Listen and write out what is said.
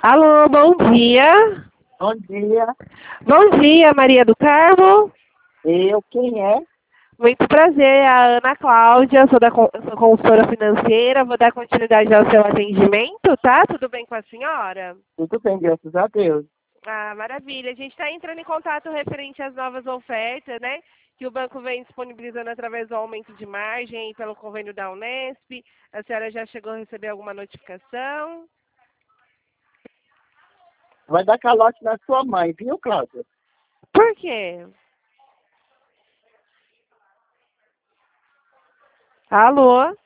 Alô, bom dia. Bom dia. Bom dia, Maria do Carmo. Quem é? Muito prazer, a Ana Cláudia, sou consultora financeira, vou dar continuidade ao seu atendimento, tá? Tudo bem com a senhora? Tudo bem, graças a Deus. Ah, maravilha. A gente está entrando em contato referente às novas ofertas, né? Que o banco vem disponibilizando através do aumento de margem e pelo convênio da Unesp. A senhora já chegou a receber alguma notificação? Vai dar calote na sua mãe, viu, Cláudia? Por quê? Alô?